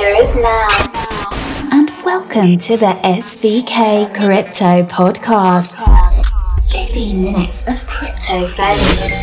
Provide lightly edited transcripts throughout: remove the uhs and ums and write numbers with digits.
future is now. And welcome to the SVK Crypto Podcast. 15 minutes of crypto value.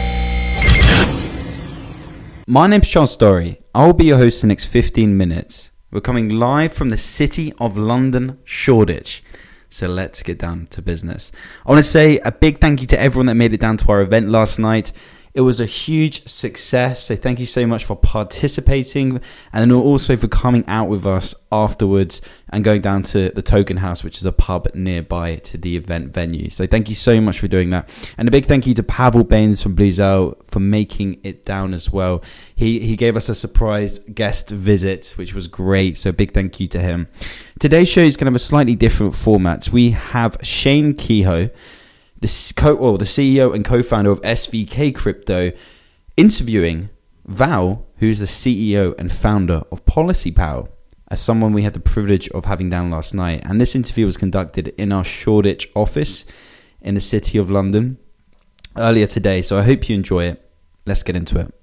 My name's Charles Story. I'll be your host the next 15 minutes. We're coming live from the City of London, Shoreditch. So let's get down to business. I want to say a big thank you to everyone that made it down to our event last night. It was a huge success, so thank you so much for participating and then also for coming out with us afterwards and going down to the Token House, which is a pub nearby to the event venue. So thank you so much for doing that. And a big thank you to Pavel Baines from Bluezell for making it down as well. He gave us a surprise guest visit, which was great, so big thank you to him. Today's show is going to have a slightly different format. We have Shane Kehoe, the CEO and co-founder of SVK Crypto, interviewing Val, who's the CEO and founder of PolicyPal, as someone we had the privilege of having down last night. And this interview was conducted in our Shoreditch office in the City of London earlier today. So I hope you enjoy it. Let's get into it.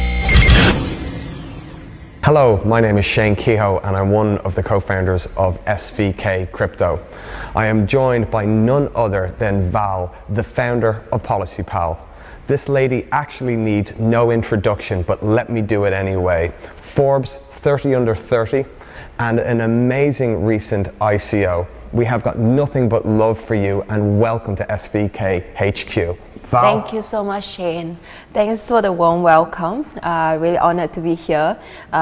Hello, my name is Shane Kehoe and I'm one of the co-founders of SVK Crypto. I am joined by none other than Val, the founder of PolicyPal. This lady actually needs no introduction, but let me do it anyway. Forbes 30 under 30 and an amazing recent ICO. We have got nothing but love for you and welcome to SVK HQ. Val. Thank you so much, Shane. Thanks for the warm welcome. Really honored to be here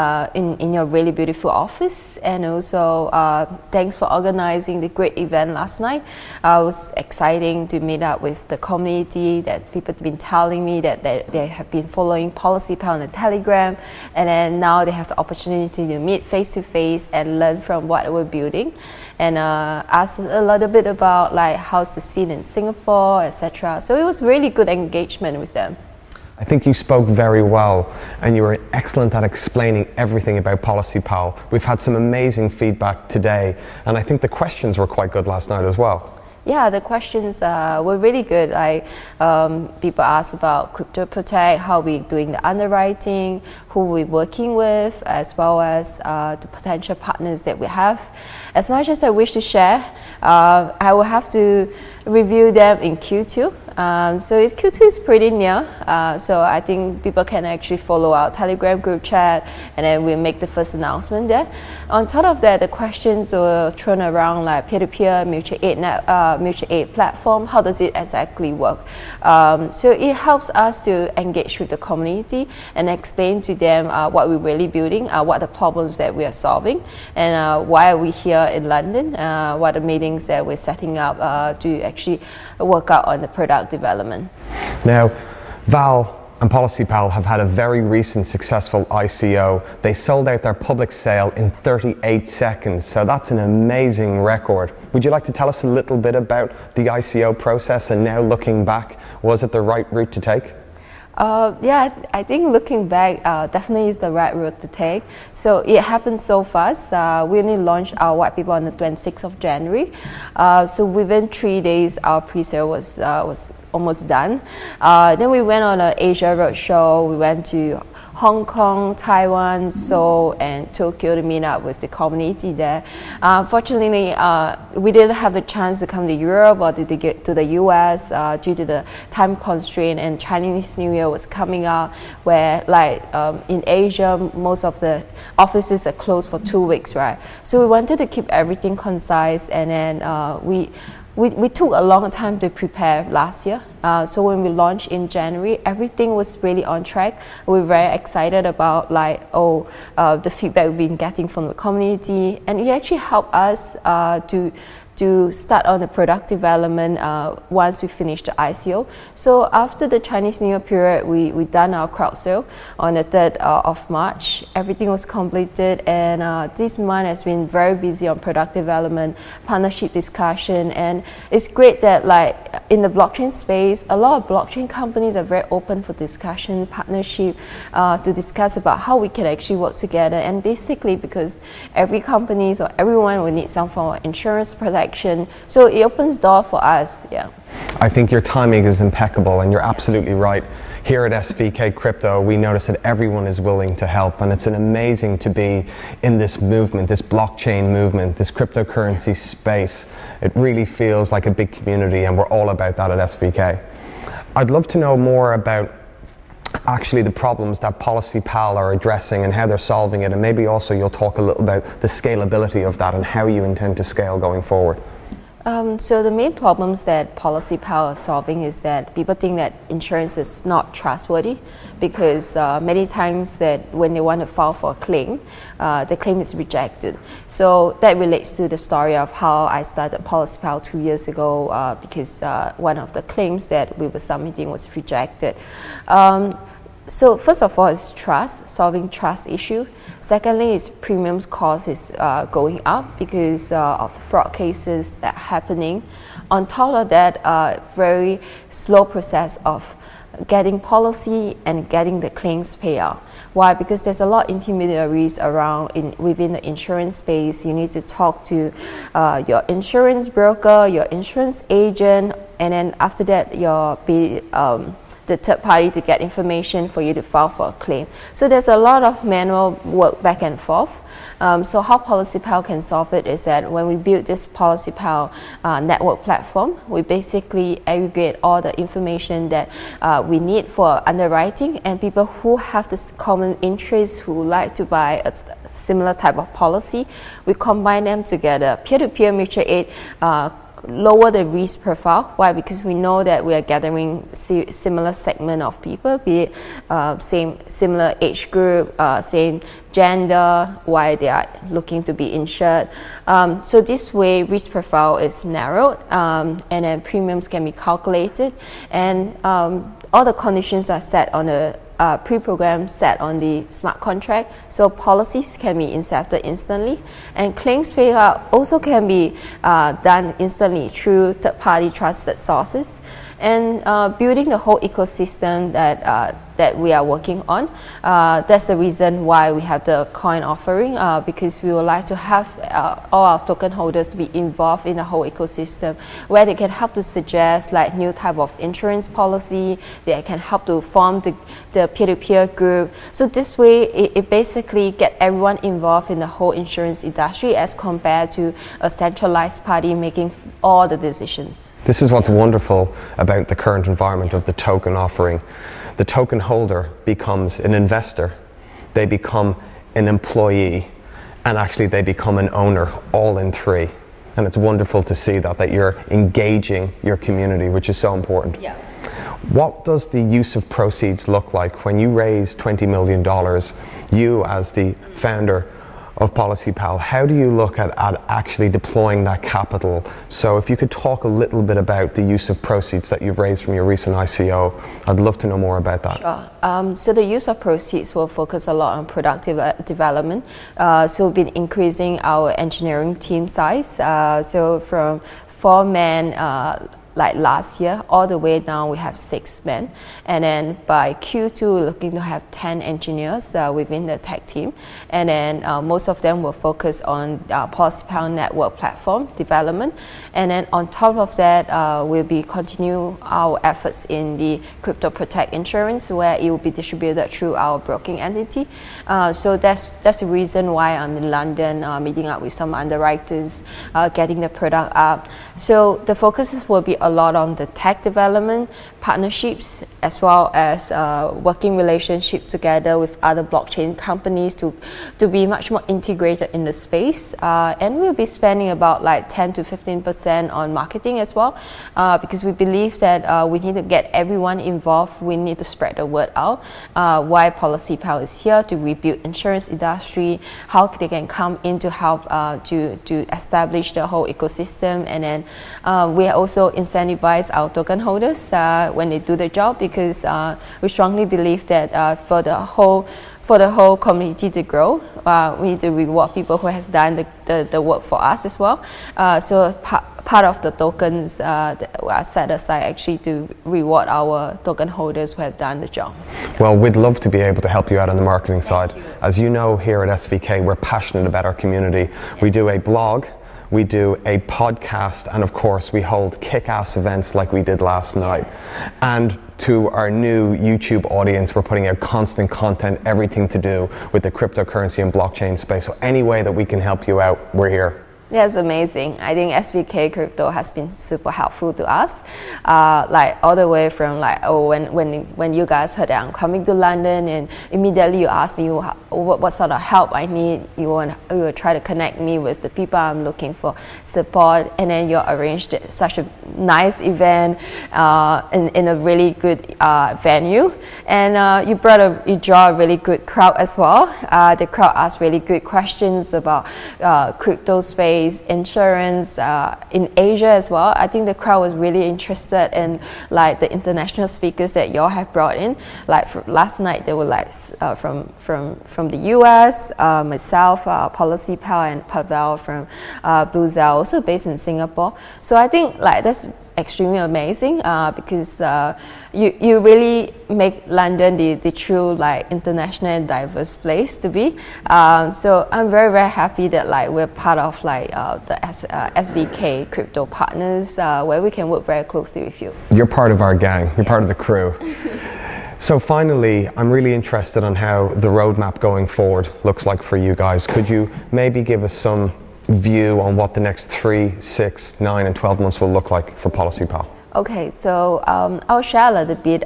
in your really beautiful office, and also thanks for organizing the great event last night. It was exciting to meet up with the community that people have been telling me that they have been following PolicyPal on the Telegram, and then now they have the opportunity to meet face to face and learn from what we're building, and ask a little bit about like how's the scene in Singapore, etc. So it was really good engagement with them. I think you spoke very well and you were excellent at explaining everything about PolicyPal. We've had some amazing feedback today and I think the questions were quite good last night as well. Yeah, the questions were really good. People asked about Crypto Protect, how we're doing the underwriting, who we're working with, as well as the potential partners that we have. As much as I wish to share, I will have to review them in Q2. So Q2 is pretty near, so I think people can actually follow our Telegram group chat and then we'll make the first announcement there. On top of that, the questions were thrown around like peer-to-peer mutual aid platform. How does it exactly work? So it helps us to engage with the community and explain to them what we're really building, what the problems that we are solving, and why are we here in London, what are the meetings that we're setting up to actually work out on the product development. Now, Val and PolicyPal have had a very recent successful ICO. They sold out their public sale in 38 seconds, so that's an amazing record. Would you like to tell us a little bit about the ICO process and now looking back, was it the right route to take? Yeah, I think looking back, definitely is the right route to take. So it happened so fast. We only launched our white paper on the 26th of January. So within 3 days, our pre-sale was almost done. Then we went on an Asia roadshow. We went to Hong Kong, Taiwan, Seoul, and Tokyo to meet up with the community there. Unfortunately, we didn't have the chance to come to Europe or to the US due to the time constraint, and Chinese New Year was coming up where in Asia, most of the offices are closed for 2 weeks, right? So we wanted to keep everything concise, and then we took a long time to prepare last year. So when we launched in January, everything was really on track. We're very excited about the feedback we've been getting from the community, and it actually helped us to start on the product development once we finished the ICO. So after the Chinese New Year period, we done our crowd sale on the 3rd of March. Everything was completed, and this month has been very busy on product development, partnership discussion, and it's great that in the blockchain space, a lot of blockchain companies are very open for discussion, partnership, to discuss about how we can actually work together. And basically because every company or everyone will need some form of insurance protection protection. So it opens door for us, yeah. I think your timing is impeccable, and you're absolutely right. Here at SVK Crypto, we notice that everyone is willing to help, and it's amazing to be in this movement, this blockchain movement, this cryptocurrency space. It really feels like a big community, and we're all about that at SVK. I'd love to know more about actually the problems that PolicyPal are addressing and how they're solving it, and maybe also you'll talk a little about the scalability of that and how you intend to scale going forward. So the main problems that PolicyPal are solving is that people think that insurance is not trustworthy, because many times that when they want to file for a claim, the claim is rejected. So that relates to the story of how I started PolicyPal 2 years ago, because one of the claims that we were submitting was rejected. So first of all, it's trust, solving trust issue. Secondly, is premiums cost is going up because of fraud cases that are happening. On top of that, very slow process of getting policy and getting the claims payout. Why? Because there's a lot of intermediaries around within the insurance space. You need to talk to your insurance broker, your insurance agent, and then after that, the third party to get information for you to file for a claim. So there's a lot of manual work back and forth. So how PolicyPal can solve it is that when we build this PolicyPal network platform, we basically aggregate all the information that we need for underwriting, and people who have this common interest who like to buy a similar type of policy, we combine them together. Peer-to-peer mutual aid lower the risk profile. Why? Because we know that we are gathering similar segment of people, be it similar age group, same gender, why they are looking to be insured. So this way, risk profile is narrowed, and then premiums can be calculated, and all the conditions are set on a pre-program set on the smart contract, so policies can be incepted instantly, and claims payout also can be done instantly through third-party trusted sources. And building the whole ecosystem that we are working on, that's the reason why we have the coin offering, because we would like to have all our token holders to be involved in the whole ecosystem, where they can help to suggest like new type of insurance policy, they can help to form the peer-to-peer group. So this way it basically get everyone involved in the whole insurance industry as compared to a centralized party making all the decisions. This is what's wonderful about the current environment of the token offering. The token holder becomes an investor, they become an employee, and actually they become an owner, all in three. And it's wonderful to see that you're engaging your community, which is so important. Yeah. What does the use of proceeds look like when you raise $20 million? You as the founder of PolicyPal, how do you look at actually deploying that capital? So if you could talk a little bit about the use of proceeds that you've raised from your recent ICO, I'd love to know more about that. Sure. So the use of proceeds will focus a lot on product development. So we've been increasing our engineering team size. So from 4 men like last year, all the way now we have 6 men, and then by Q2 we're looking to have 10 engineers within the tech team, and then most of them will focus on PolicyPal network platform development, and then on top of that we'll be continue our efforts in the Crypto Protect insurance, where it will be distributed through our broking entity. So that's the reason why I'm in London meeting up with some underwriters, getting the product up. So the focuses will be a lot on the tech development, partnerships, as well as working relationship together with other blockchain companies to be much more integrated in the space. And we'll be spending about like 10 to 15% on marketing as well, because we believe that we need to get everyone involved. We need to spread the word out. Why PolicyPal is here to rebuild insurance industry, how they can come in to help to establish the whole ecosystem, and then we also incentivize our token holders when they do the job, because we strongly believe that for the whole community to grow, we need to reward people who have done the work for us as well. So part of the tokens that are set aside actually to reward our token holders who have done the job. Well, we'd love to be able to help you out on the marketing side. As you know, here at SVK, we're passionate about our community. We do a blog, we do a podcast, and of course we hold kick-ass events like we did last night. And to our new YouTube audience, we're putting out constant content, everything to do with the cryptocurrency and blockchain space. So any way that we can help you out, we're here. That's amazing. I think SVK Crypto has been super helpful to us. Like all the way from like, when you guys heard that I'm coming to London, and immediately you asked me what sort of help I need. You will try to connect me with the people I'm looking for support, and then you arranged such a nice event in a really good venue, and you draw a really good crowd as well. The crowd asked really good questions about crypto space, insurance, in Asia as well. I think the crowd was really interested in like the international speakers that y'all have brought in. Like last night, they were like from the US, myself, Policy Pal, and Pavel from Bluezell, also based in Singapore. So I think like that's extremely amazing because you really make London the true like international and diverse place to be. So I'm very, very happy that like we're part of like the SVK Crypto Partners, where we can work very closely with you. You're part of our gang. You're part of the crew. So finally, I'm really interested on how the roadmap going forward looks like for you guys. Could you maybe give us some view on what the next 3, 6, 9, and 12 months will look like for PolicyPal? Okay, so I'll share a little bit.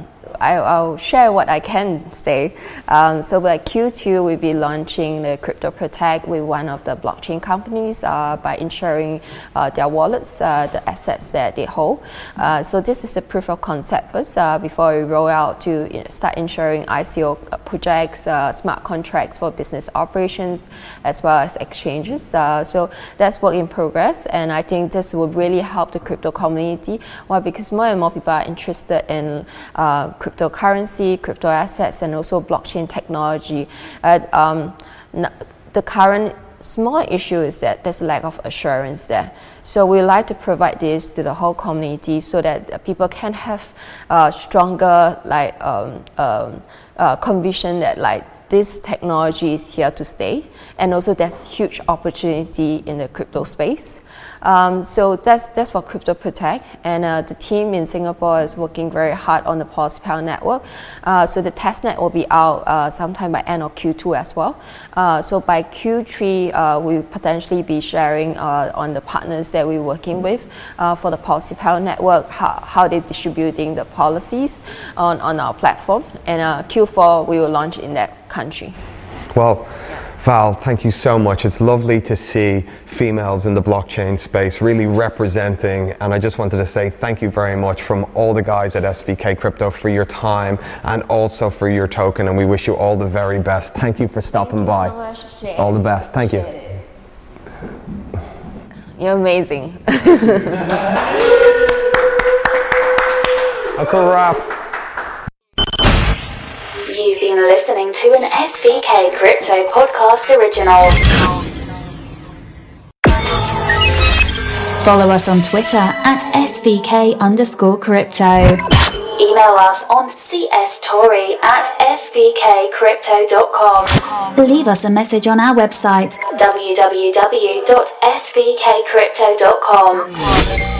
I'll share what I can say. So by Q2, we'll be launching the Crypto Protect with one of the blockchain companies by insuring their wallets, the assets that they hold. So this is the proof of concept first before we roll out to start insuring ICO projects, smart contracts for business operations, as well as exchanges. So that's work in progress, and I think this will really help the crypto community. Why? Because more and more people are interested in cryptocurrency, crypto assets, and also blockchain technology. The current small issue is that there's a lack of assurance there. So we like to provide this to the whole community so that people can have stronger conviction that like this technology is here to stay, and also there's huge opportunity in the crypto space. So that's for Crypto Protect, and the team in Singapore is working very hard on the PolicyPal network. So the testnet will be out sometime by end of Q2 as well. So by Q3, we'll potentially be sharing on the partners that we're working with for the PolicyPal network, how they're distributing the policies on our platform, and Q4 we will launch in that country. Well, Val, thank you so much. It's lovely to see females in the blockchain space really representing, and I just wanted to say thank you very much from all the guys at SVK Crypto for your time and also for your token, and we wish you all the very best. Thank you for stopping by. Thank you so much, Shane. All the best. Thank you. You're amazing. That's a wrap. You've been listening to an SVK Crypto Podcast original. Follow us on Twitter at SVK_crypto. Email us on cstorry@svkcrypto.com. Leave us a message on our website www.svkcrypto.com.